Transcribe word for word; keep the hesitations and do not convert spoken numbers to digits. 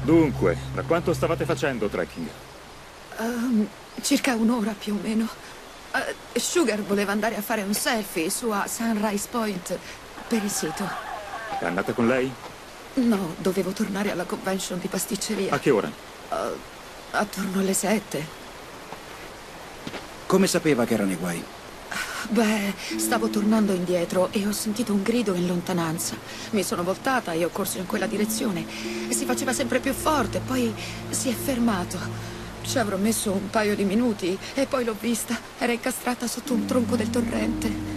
Dunque, da quanto stavate facendo trekking? Um, circa un'ora più o meno. Uh, Sugar voleva andare a fare un selfie su a Sunrise Point per il sito. È andata con lei? No, dovevo tornare alla convention di pasticceria. A che ora? Uh, attorno alle sette. Come sapeva che era nei guai? Beh, stavo tornando indietro e ho sentito un grido in lontananza. Mi sono voltata e ho corso in quella direzione. Si faceva sempre più forte, poi si è fermato. Ci avrò messo un paio di minuti e poi l'ho vista. Era incastrata sotto un tronco del torrente.